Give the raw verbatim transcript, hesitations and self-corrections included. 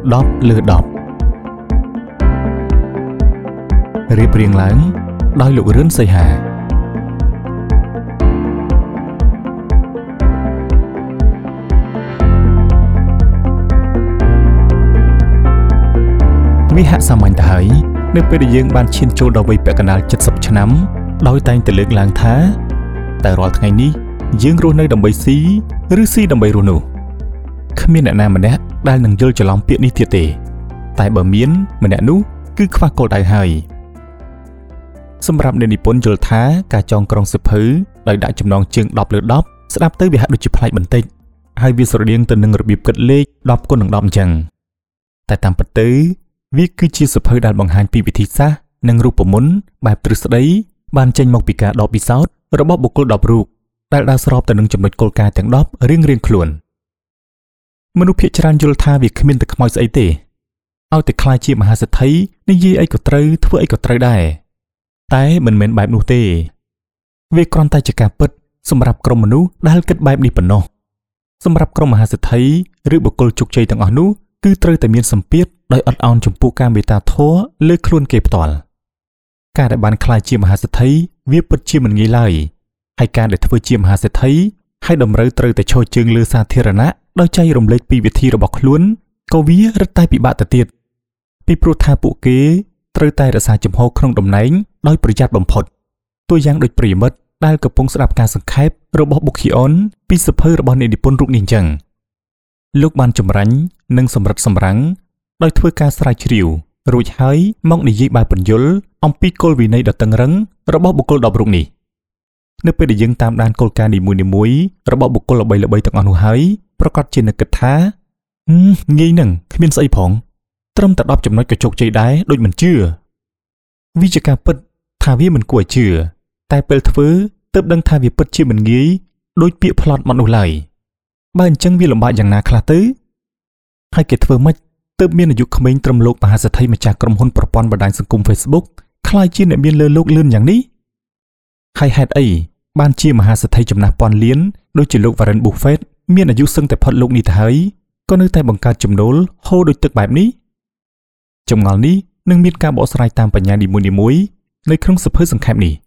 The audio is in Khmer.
ដប់លើដប់រៀបរៀងឡើងដោយលោករឿនសីហាវាហាក់សាមញ្ញទៅហើយនៅពេលដែលយើងបានឈានចូលដល់វ័យពាក់កណ្ដាលเจ็ดสิบឆ្នាំដោយតែងតែលើកឡើងថាតែរាល់ថ្ងៃនេះយើងរស់នៅដើម្បីស៊ីឬស៊ីដើម្បីរស់នោះគ្មានអ្នកណាម្នាក់ដែលនឹងយល់ច្រឡំពាក្យនេះទៀតទេតែបើមានម្នាក់នោះគឺខ្វះគោលដៅហើយសម្រាប់អ្នកនិពន្ធយល់ថាការចងក្រងសៀវភៅដោយដាក់ចំណងជើងដប់លើដប់ស្ដាប់ទៅវាហាក់ដូចជាប្លែកបន្តិចហើយវាស្រដៀងទៅនឹងរបៀបគិតលេខដប់គុណនឹងដប់អញ្ចឹងតែតាមពិតទៅវាគឺជាសៀវភៅដែលបង្ហាញពីវិធីសាស្ត្រនិងរូបមន្តបែបទ្រឹស្ដីបានចេញមកពីការដកពិសោធន៍របស់បុគ្គលដប់រូបដែលដើរស្របទៅនឹងចំណុចគោលការណ៍ទាំងដប់រៀងៗខ្លួនមនុស្សភាគច្រើនយល់ថាវាគ្មានតែខ្មោចស្អីទេឲ្យតែខ្លាចជាមហាសេដ្ឋីនិយាយអីក៏ត្រូវធ្វើអីក៏ត្រូវដែរតែមិនមែនបែបនោះទេវាគ្រាន់តែជាការពិតសម្រាប់ក្រុមមនុស្សដែលគិតបែបនេះប៉ុណ្ណោះសម្រាប់ក្រុមមហាសេដ្ឋីឬបុគ្គលជោគជ័យទាំងអស់នោះគឺត្រូវតែមានសម្ពាធដោយអត់ឱនចំពោះការមេត្តាធម៌លើខ្លួនគេផ្ទាល់ការដែលបានខ្លាចជាមហាសេដ្ឋីវាពិតជាមិនងាយឡើយហើយការដែលធ្វើជាមហាសេដ្ឋីហើយតម្រូវត្រូវតែឈរជើងលើសាធារណៈដោយចែករំលែកពីវិធីរបស់ខ្លួនក៏វារឹតតែពិបាកទៅទៀតពីព្រោះថាពួកគេត្រូវតែរក្សាជំហរក្នុងតំណែងដោយប្រយ័ត្នបំផុតតួយ៉ាងដូចប្រិយមិត្តដែលកំពុងស្ដាប់ការសង្ខេបរបស់បុកហ៊ីអុនពីសៀវភៅរបស់អ្នកនិពន្ធរូបនេះអញ្ចឹងលោកបានចម្រាញ់និងសម្រិតសម្រាំងដោយធ្វើការស្រាវជ្រាវរួចហើយមកនិយាយបែបពន្យល់អំពីគោលវិន័យដ៏តឹងរ៉ឹងរបស់បុគ្គលដប់រូបនេះនៅពេលដែលយើងតាមដានគោលការណ៍នីមួយៗរបស់បុគ្គលល្បីៗទាំងអស់នោះហើយប្រកាសជានឹកគិតថាងាយនឹងគ្មានស្អីផងត្រឹមតែដប់ចំណុចក៏ជោគជ័យដែរដូចមិនជឿវាជាការពិតថាវាមិនគួរឲ្យជឿតែពេលធ្វើទើបដឹងថាវាពិតជាមិនងាយដូចពាក្យផ្លត់មកនោះឡើយបើអញ្ចឹងវាលំបាកយ៉ាងណាខ្លះទៅហើយគេធ្វើម៉េចទើបមានអាយុក្មេងត្រឹមលោកមហាសេដ្ឋីម្ចាស់ក្រុមហ៊ុនប្រព័ន្ធបណ្ដាញសង្គម Facebook ខ្លាយជាអ្នកមានលើលោកលឿនយ៉ាងនេះហើយហេតុអីបានជាមហាសេដ្ឋីចំណាស់ពាន់លានដូចជាលោក Warren Buffett មានអាយុសឹងតែផុតលោកនេះទៅហើយក៏នៅតែបង្កើតចំណូលហូរដូចទឹកបែបនេះចម្ងល់នេះនឹងមានការបកស្រាយតាមបញ្ញានីមួយៗនៅក្នុងសៀវភៅសង្ខេបនេះ